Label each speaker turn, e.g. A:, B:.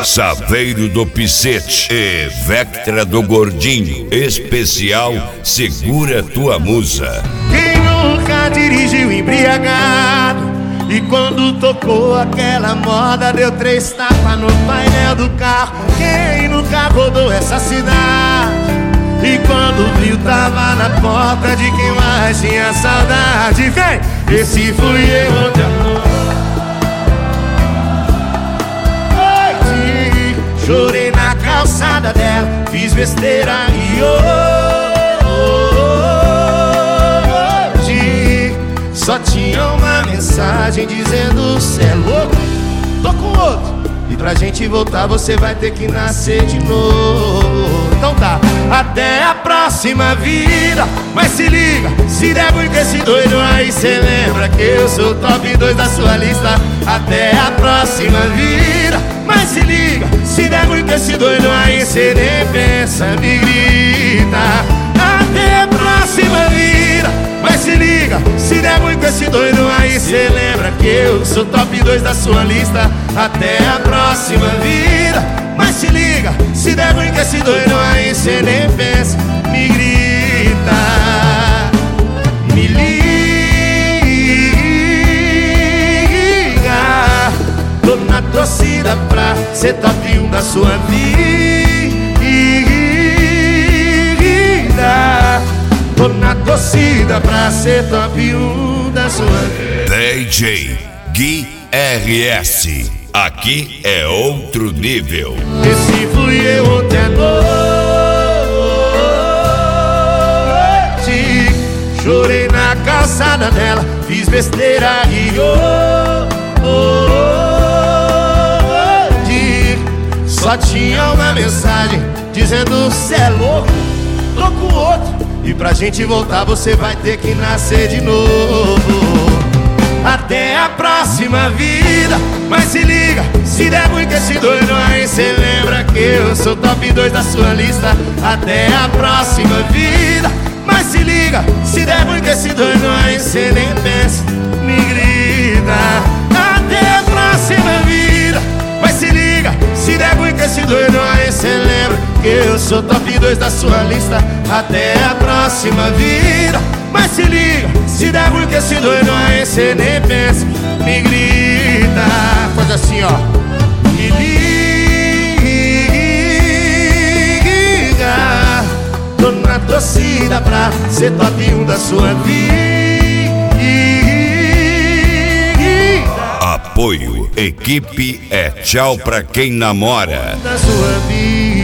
A: Saveiro do Picete e Vectra do Gordinho. Especial Segura Tua Musa.
B: Quem nunca dirigiu embriagado e quando tocou aquela moda deu 3 tapas no painel do carro? Quem nunca rodou essa cidade e quando viu tava na porta de quem mais tinha saudade? Vem! Esse fui eu ontem à noite. Chorei na calçada dela, fiz besteira e hoje só tinha uma mensagem dizendo: cê é louco, tô com outro, e pra gente voltar você vai ter que nascer de novo. Então tá, até a próxima vida. Mas se liga, se der ruim com esse doido aí, cê lembra que eu sou o top 2 da sua lista. Até a próxima vida. Mas se liga, se der ruim com esse doido aí, cê nem pensa, me grita. Até a próxima vida. Mas se liga, se der ruim com esse doido aí, cê lembra que eu sou top 2 da sua lista. Até a próxima vida. Mas se liga, se der ruim com esse doido aí, cê nem pensa, me grita. Me liga, tô na torcida pra ser top 1 da sua vida. Tô na torcida pra ser top 1 da sua vida.
A: DJ Gui RS. Aqui é outro nível.
B: Esse fui eu ontem à noite. Chorei na calçada dela, fiz besteira e hoje só tinha uma mensagem dizendo: cê é louco, tô com outro, e pra gente voltar você vai ter que nascer de novo. Até a próxima vida. Mas se liga, se der ruim com esse doido aí, cê lembra que eu sou top 2 da sua lista. Até a próxima vida. Mas se liga, se der ruim com esse doido aí, cê nem pensa, me grita. Até a próxima vida. Mas se liga, se der ruim com esse doido aí, cê lembra que eu sou top 2 da sua lista. Até a próxima vida. Mas se liga, se der ruim com esse doido aí, cê nem pensa, me grita. Faz assim, ó. Me liga, tô na torcida pra ser top 1 da sua vida.
A: Apoio, equipe é tchau pra quem namora.
B: Da sua vida.